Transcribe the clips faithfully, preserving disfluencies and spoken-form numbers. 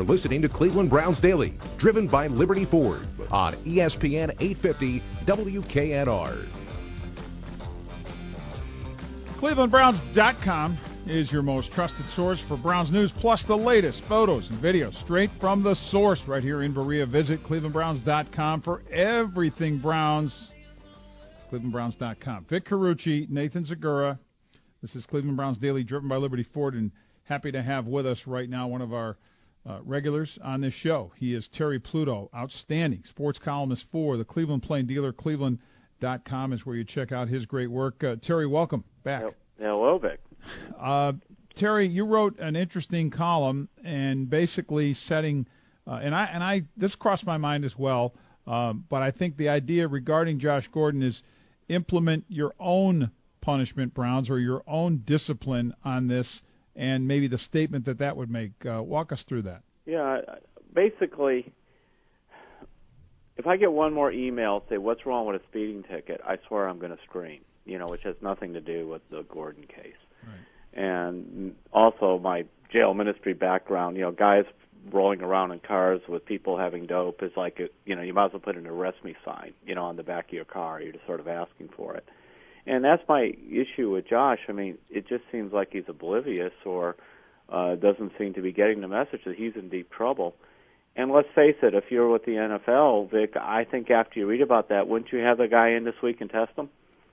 listening to Cleveland Browns Daily, driven by Liberty Ford on E S P N eight fifty W K N R. Cleveland Browns dot com is your most trusted source for Browns news, plus the latest photos and videos straight from the source right here in Berea. Visit Cleveland Browns dot com for everything Browns. Cleveland Browns dot com. Vic Carucci, Nathan Zagura. This is Cleveland Browns Daily, driven by Liberty Ford, and happy to have with us right now one of our uh, regulars on this show. He is Terry Pluto, outstanding sports columnist for the Cleveland Plain Dealer. Cleveland dot com is where you check out his great work. Uh, Terry, welcome back. Hello, Vic. Uh, Terry, you wrote an interesting column and basically setting, uh, and I and I this crossed my mind as well. Um, but I think the idea regarding Josh Gordon is implement your own punishment, Browns, or your own discipline on this, and maybe the statement that that would make. Uh, walk us through that. Yeah, basically, if I get one more email say what's wrong with a speeding ticket, I swear I'm going to scream. You know, which has nothing to do with the Gordon case. Right. And also my jail ministry background, you know, guys rolling around in cars with people having dope is like, a, you know, you might as well put an arrest me sign, you know, on the back of your car. You're just sort of asking for it. And that's my issue with Josh. I mean, it just seems like he's oblivious or uh, doesn't seem to be getting the message that he's in deep trouble. And let's face it, if you're with the N F L, Vic, I think after you read about that, wouldn't you have the guy in this week and test him?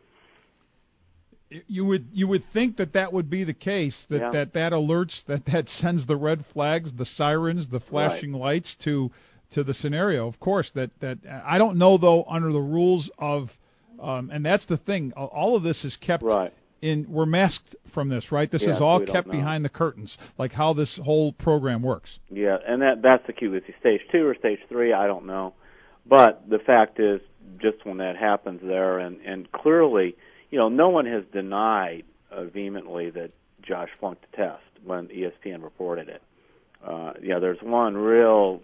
You would you would think that that would be the case, that, yeah. that that alerts, that that sends the red flags, the sirens, the flashing right. lights to to the scenario. Of course, that, that I don't know, though, under the rules of, um, and that's the thing, all of this is kept right. in, we're masked from this, right? This yeah, is all so kept behind the curtains, like how this whole program works. Yeah, and that that's the key with you. Stage two or stage three, I don't know. But the fact is, just when that happens there, and, and clearly, you know, no one has denied uh, vehemently that Josh flunked the test when E S P N reported it. Uh, yeah, there's one real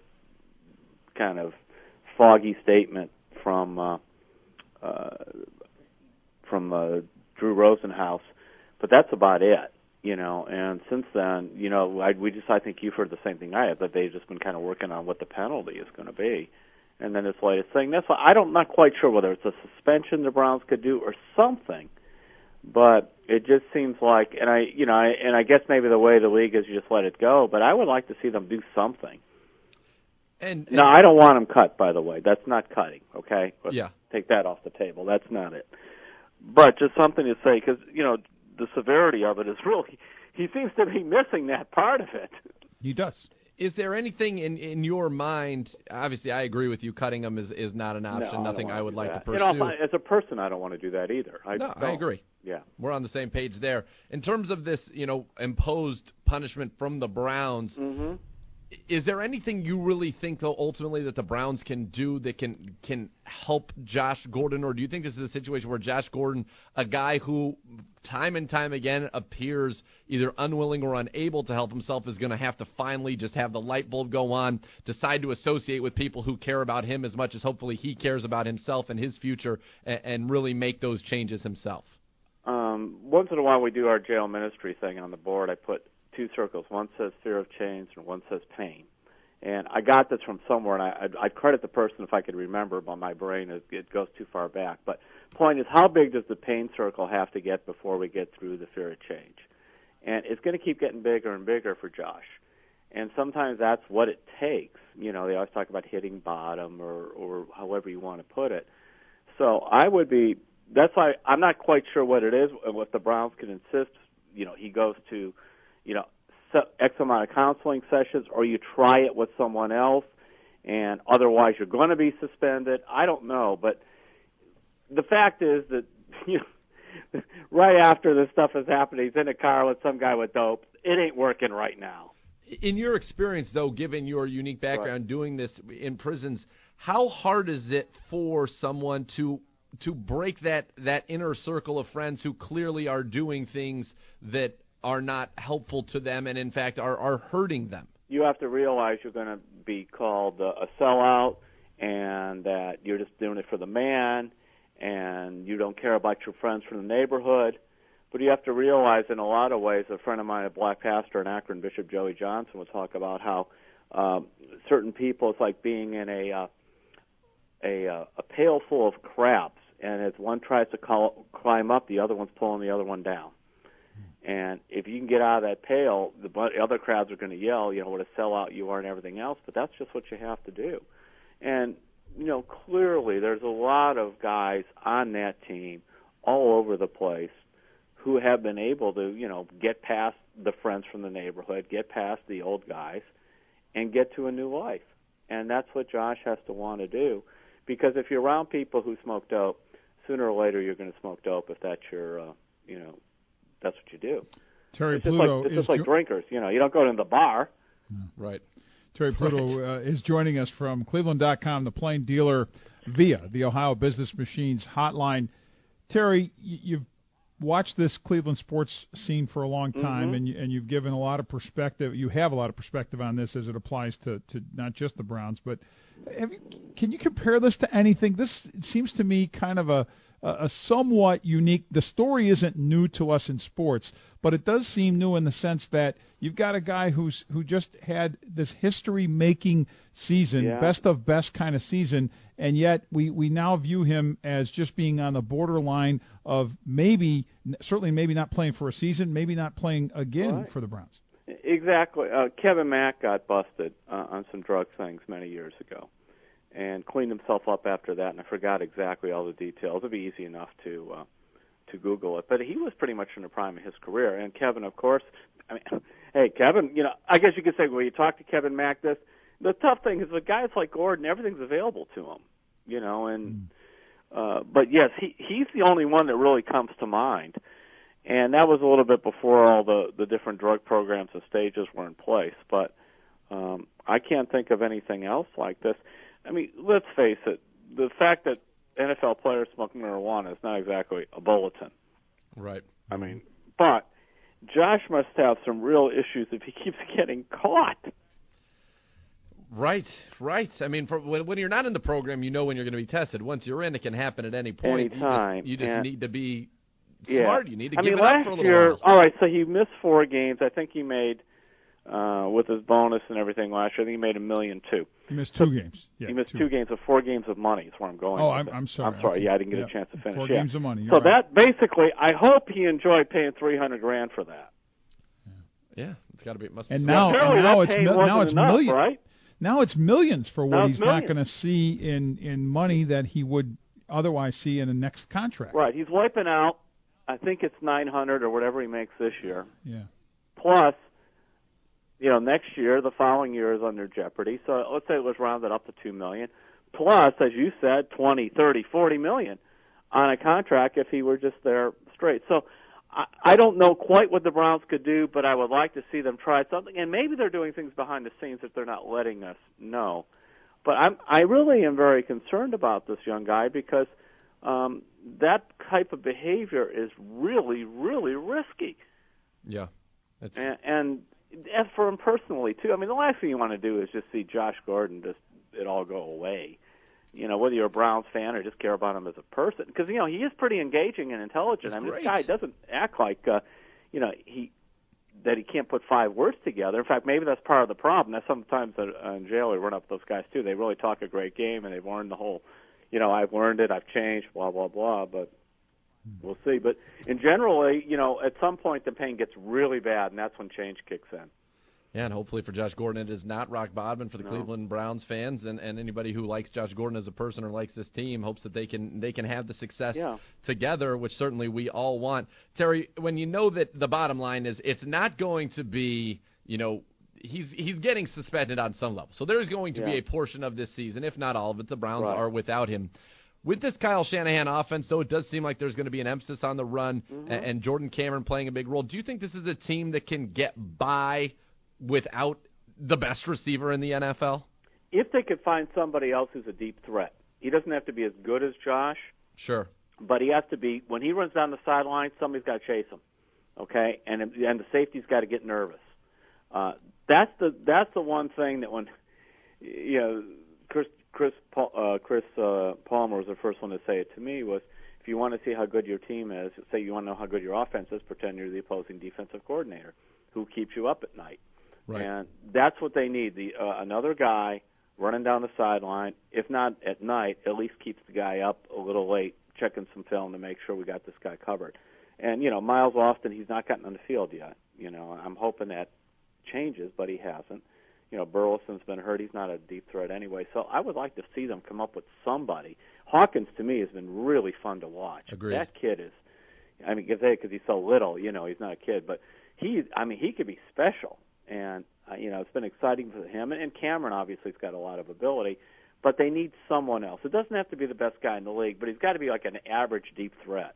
kind of foggy statement from uh, uh, from uh, Drew Rosenhaus, but that's about it. You know, and since then, you know, I, we just I think you've heard the same thing I have, that they've just been kind of working on what the penalty is going to be. And then this latest thing. That's why I don't, I'm not quite sure whether it's a suspension the Browns could do or something, but it just seems like, and I, you know, I, and I guess maybe the way the league is, you just let it go. But I would like to see them do something. And, and no, I don't want them cut. By the way, that's not cutting. Okay, let's yeah, take that off the table. That's not it. But just something to say, because you know the severity of it is really. He seems to be missing that part of it. He does. Is there anything in, in your mind? Obviously, I agree with you. Cutting them is, is not an option. No, Nothing I, I would like that. to pursue. You know, as a person, I don't want to do that either. I no, don't. I agree. Yeah, we're on the same page there. In terms of this, you know, imposed punishment from the Browns, mm-hmm. is there anything you really think, though, ultimately that the Browns can do that can can help Josh Gordon, or do you think this is a situation where Josh Gordon, a guy who time and time again appears either unwilling or unable to help himself, is going to have to finally just have the light bulb go on, decide to associate with people who care about him as much as hopefully he cares about himself and his future, and, and really make those changes himself? Um, once in a while we do our jail ministry thing on the board. I put two circles. One says fear of change and one says pain. And I got this from somewhere, and I, I'd, I'd credit the person if I could remember, but my brain, is, it goes too far back. But point is, how big does the pain circle have to get before we get through the fear of change? And it's going to keep getting bigger and bigger for Josh. And sometimes that's what it takes. You know, they always talk about hitting bottom or, or however you want to put it. So I would be, that's why I'm not quite sure what it is, and what the Browns can insist, you know, he goes to, you know, X amount of counseling sessions, or you try it with someone else, and otherwise you're going to be suspended. I don't know, but the fact is that, you know, right after this stuff is happening, he's in a car with some guy with dope. It ain't working right now. In your experience, though, given your unique background right. doing this in prisons, how hard is it for someone to to break that, that inner circle of friends who clearly are doing things that are not helpful to them and, in fact, are, are hurting them? You have to realize you're going to be called uh, a sellout, and that you're just doing it for the man, and you don't care about your friends from the neighborhood. But you have to realize, in a lot of ways, a friend of mine, a black pastor in Akron, Bishop Joey Johnson, would talk about how Um, certain people, it's like being in a uh, a, uh, a pail full of crabs, and as one tries to call, climb up, the other one's pulling the other one down. And if you can get out of that pail, the other crabs are going to yell, you know, what a sellout you are and everything else, but that's just what you have to do. And, you know, clearly there's a lot of guys on that team all over the place who have been able to, you know, get past the friends from the neighborhood, get past the old guys, and get to a new life. And that's what Josh has to want to do. Because if you're around people who smoke dope, sooner or later you're going to smoke dope if that's your, uh, you know, that's what you do. Terry it's just Pluto like, it's is just like jo- drinkers. You know, you don't go to the bar. Right. Terry Pluto uh, is joining us from Cleveland dot com, the plain dealer, via the Ohio Business Machines hotline. Terry, you've watched this Cleveland sports scene for a long time, mm-hmm. and, you, and you've given a lot of perspective. You have a lot of perspective on this as it applies to, to not just the Browns, but have you, can you compare this to anything? This seems to me kind of a, a somewhat unique. The story isn't new to us in sports, but it does seem new in the sense that you've got a guy who's who just had this history-making season, yeah. best of best kind of season, and yet we, we now view him as just being on the borderline of maybe, certainly maybe not playing for a season, maybe not playing again right. for the Browns. Exactly. Uh, Kevin Mack got busted uh, on some drug things many years ago, and cleaned himself up after that, and I forgot exactly all the details. It'd be easy enough to uh, to Google it. But he was pretty much in the prime of his career. And Kevin, of course, I mean, hey, Kevin, you know, I guess you could say, well, you talk to Kevin Mack this. The tough thing is with guys like Gordon, everything's available to him, you know. And uh, but, yes, he he's the only one that really comes to mind. And that was a little bit before all the, the different drug programs and stages were in place. But um, I can't think of anything else like this. I mean, let's face it, the fact that N F L players smoke marijuana is not exactly a bulletin. Right. I mean, but Josh must have some real issues if he keeps getting caught. Right, right. I mean, for, when, when you're not in the program, you know when you're going to be tested. Once you're in, it can happen at any point. Anytime. You just, you just and, need to be yeah. smart. You need to I give mean, it last up for a little year, while. all right, so he missed four games. I think he made, uh, with his bonus and everything last year, I think he made a million two. He missed two so, games. Yeah, he missed two. two games of four games of money is where I'm going. Oh, with I'm, it. I'm sorry. I'm sorry. Okay. Yeah, I didn't get yeah. a chance to finish. Four yeah. games of money. You're so right. that basically, I hope he enjoyed paying three hundred grand for that. Yeah, it's got to be. It must be. And now, yeah, and now it's pay mil- now it's enough, millions. Right? Now it's millions for what now he's millions. not going to see in, in money that he would otherwise see in a next contract. Right. He's wiping out. I think it's nine hundred or whatever he makes this year. Yeah. Plus, you know, next year, the following year is under jeopardy. So let's say it was rounded up to two million. Plus, as you said, twenty, thirty, forty million on a contract if he were just there straight. So I, I don't know quite what the Browns could do, but I would like to see them try something. And maybe they're doing things behind the scenes that they're not letting us know. But I'm, I really am very concerned about this young guy because um, that type of behavior is really, really risky. Yeah. It's... And, and as for him personally, too, I mean, the last thing you want to do is just see Josh Gordon just it all go away. You know, whether you're a Browns fan or just care about him as a person. Because, you know, he is pretty engaging and intelligent. He's I mean, great. this guy doesn't act like, uh, you know, he that he can't put five words together. In fact, maybe that's part of the problem. That's sometimes uh, in jail we run up those guys, too. They really talk a great game, and they've learned the whole, you know, I've learned it, I've changed, blah, blah, blah. But we'll see. But in generally, you know, at some point the pain gets really bad, and that's when change kicks in. Yeah, and hopefully for Josh Gordon, it is not rock bottom for the no. Cleveland Browns fans, and, and anybody who likes Josh Gordon as a person or likes this team hopes that they can they can have the success yeah. together, which certainly we all want. Terry, when you know that the bottom line is it's not going to be, you know, he's he's getting suspended on some level, so there's going to yeah. be a portion of this season, if not all of it, the Browns right. are without him. With this Kyle Shanahan offense, though, it does seem like there's going to be an emphasis on the run mm-hmm. and, and Jordan Cameron playing a big role. Do you think this is a team that can get by without the best receiver in the N F L? If they could find somebody else who's a deep threat. He doesn't have to be as good as Josh. Sure. But he has to be, when he runs down the sideline, somebody's got to chase him, okay? And and the safety's got to get nervous. Uh, that's the that's the one thing that when, you know, Chris Chris uh, Chris uh, Palmer was the first one to say it to me was, if you want to see how good your team is, say you want to know how good your offense is, pretend you're the opposing defensive coordinator who keeps you up at night. Right. And that's what they need, the uh, another guy running down the sideline, if not at night, at least keeps the guy up a little late, checking some film to make sure we got this guy covered. And, you know, Miles Austin, he's not gotten on the field yet. You know, I'm hoping that changes, but he hasn't. You know, Burleson's been hurt. He's not a deep threat anyway. So I would like to see them come up with somebody. Hawkins, to me, has been really fun to watch. Agreed. That kid is, I mean, because he's so little, you know, he's not a kid. But he, I mean, he could be special. And, uh, you know, it's been exciting for him. And, and Cameron, obviously, has got a lot of ability. But they need someone else. It doesn't have to be the best guy in the league, but he's got to be like an average deep threat.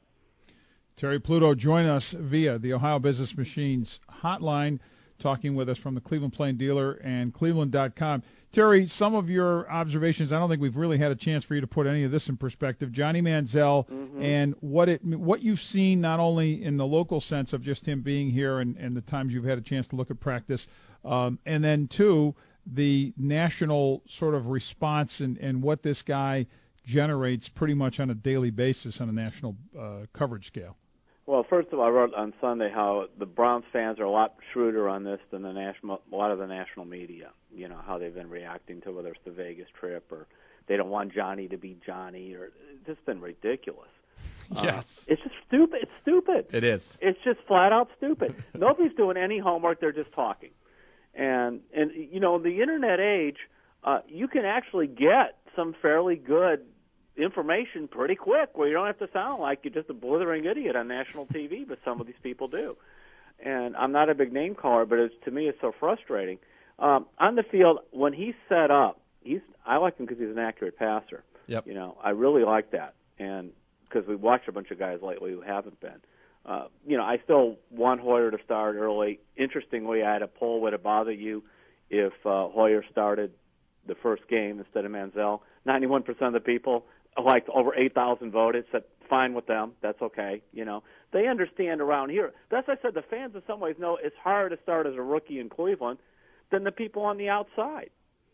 Terry Pluto, join us via the Ohio Business Machines hotline, talking with us from the Cleveland Plain Dealer and Cleveland dot com. Terry, some of your observations, I don't think we've really had a chance for you to put any of this in perspective. Johnny Manziel Mm-hmm. and what it what you've seen not only in the local sense of just him being here and, and the times you've had a chance to look at practice, um, and then, two, the national sort of response and, and what this guy generates pretty much on a daily basis on a national uh, coverage scale. Well, first of all, I wrote on Sunday how the Browns fans are a lot shrewder on this than the national, a lot of the national media. You know, how they've been reacting to whether it's the Vegas trip or they don't want Johnny to be Johnny, or it's just been ridiculous. Yes. Uh, it's just stupid. It's stupid. It is. It's just flat out stupid. Nobody's doing any homework. They're just talking. And, and you know, in the Internet age, uh, you can actually get some fairly good information pretty quick where you don't have to sound like you're just a blithering idiot on national T V, but some of these people do. And I'm not a big name caller, but it's, to me it's so frustrating. Um, on the field, when he's set up, he's I like him because he's an accurate passer. Yep. You know, I really like that, and because we've watched a bunch of guys lately who haven't been. Uh, you know, I still want Hoyer to start early. Interestingly, I had a poll, would it bother you if uh, Hoyer started the first game instead of Manziel? ninety-one percent of the people, like over eight thousand voted, said fine with them. That's okay. You know, they understand around here. That's why I said the fans in some ways know it's harder to start as a rookie in Cleveland than the people on the outside.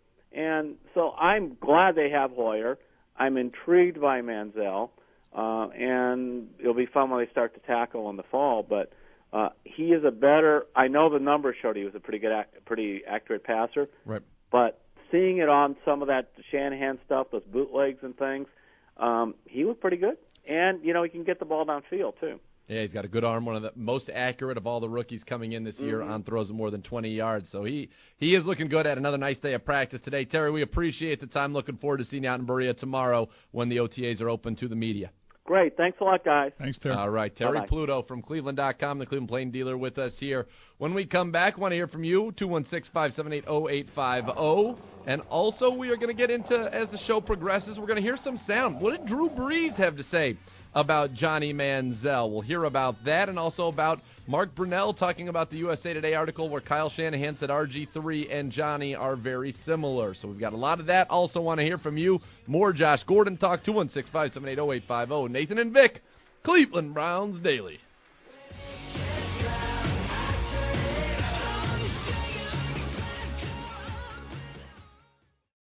And so I'm glad they have Hoyer. I'm intrigued by Manziel. Uh, and it'll be fun when they start to tackle in the fall. But uh, he is a better. I know the numbers showed he was a pretty good, pretty accurate passer. Right. But seeing it on some of that Shanahan stuff, those bootlegs and things, um, he was pretty good. And you know, he can get the ball downfield too. Yeah, he's got a good arm, one of the most accurate of all the rookies coming in this year Mm-hmm. on throws of more than twenty yards. So he, he is looking good at another nice day of practice today. Terry, we appreciate the time. Looking forward to seeing you out in Berea tomorrow when the O T As are open to the media. Great. Thanks a lot, guys. Thanks, Terry. All right, Terry Bye-bye. Pluto from Cleveland dot com, the Cleveland Plain Dealer, with us here. When we come back, want to hear from you, two one six, five seven eight, zero eight five zero. And also, we are going to get into, as the show progresses, we're going to hear some sound. What did Drew Brees have to say about Johnny Manziel? We'll hear about that, and also about Mark Brunell talking about the U S A Today article where Kyle Shanahan said R G three and Johnny are very similar. So we've got a lot of that. Also want to hear from you. More Josh Gordon talk, two one six, five seven eight, zero eight five zero. Nathan and Vic, Cleveland Browns Daily.